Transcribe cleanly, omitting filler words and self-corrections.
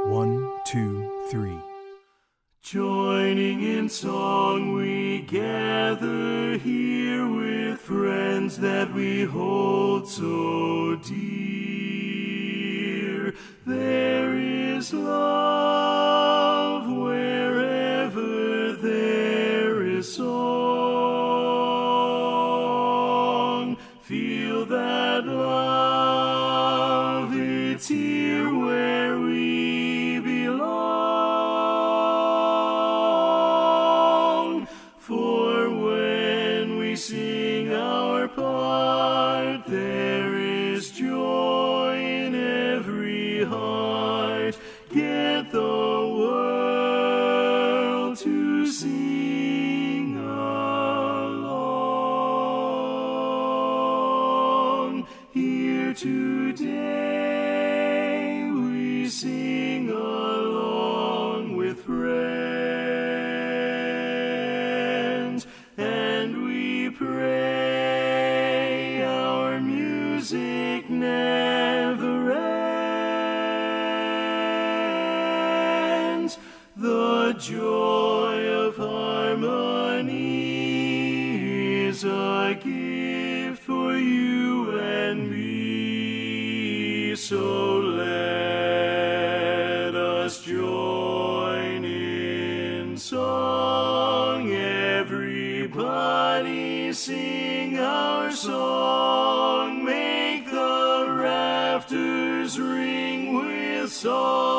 1, 2, 3. Joining in song we gather here with friends that we hold so dear. There is love wherever there is song. Feel that love, it's here where we belong. For when we sing our part, there is joy in every heart. Get the world to sing along. Here today we sing along with friends, and we pray our music never ends. The joy of harmony is a gift for you and me. So let us join in song. Everybody sing our song. Make the rafters ring with song.